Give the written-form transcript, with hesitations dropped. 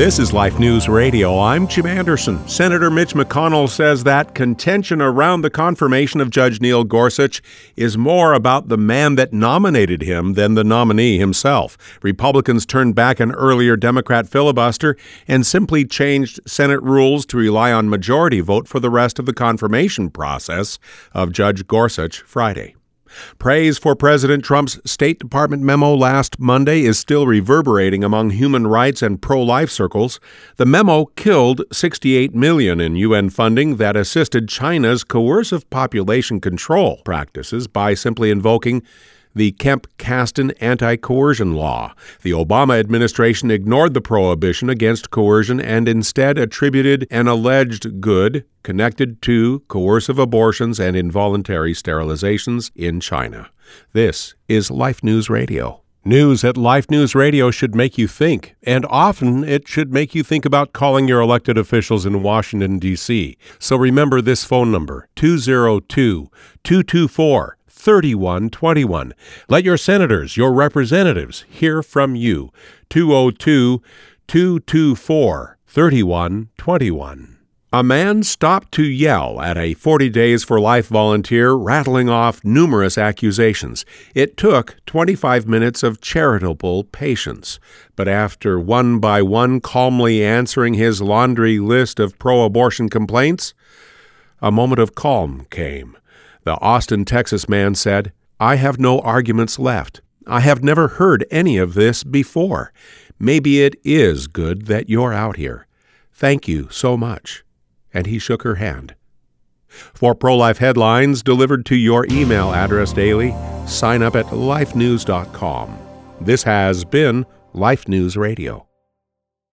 This is Life News Radio. I'm Jim Anderson. Senator Mitch McConnell says that contention around the confirmation of Judge Neil Gorsuch is more about the man that nominated him than the nominee himself. Republicans turned back an earlier Democrat filibuster and simply changed Senate rules to rely on majority vote for the rest of the confirmation process of Judge Gorsuch Friday. Praise for President Trump's State Department memo last Monday is still reverberating among human rights and pro-life circles. The memo killed $68 million in UN funding that assisted China's coercive population control practices by simply invoking the Kemp-Kasten anti-coercion law. The Obama administration ignored the prohibition against coercion and instead attributed an alleged good connected to coercive abortions and involuntary sterilizations in China. This is Life News Radio. News at Life News Radio should make you think, and often it should make you think about calling your elected officials in Washington, D.C. So remember this phone number, 202-224-3121. Let your senators, your representatives, hear from you. 202-224-3121. A man stopped to yell at a 40 Days for Life volunteer, rattling off numerous accusations. It took 25 minutes of charitable patience. But after one by one calmly answering his laundry list of pro-abortion complaints, a moment of calm came. The Austin, Texas man said, "I have no arguments left. I have never heard any of this before. Maybe it is good that you're out here. Thank you so much." And he shook her hand. For pro-life headlines delivered to your email address daily, sign up at lifenews.com. This has been Life News Radio.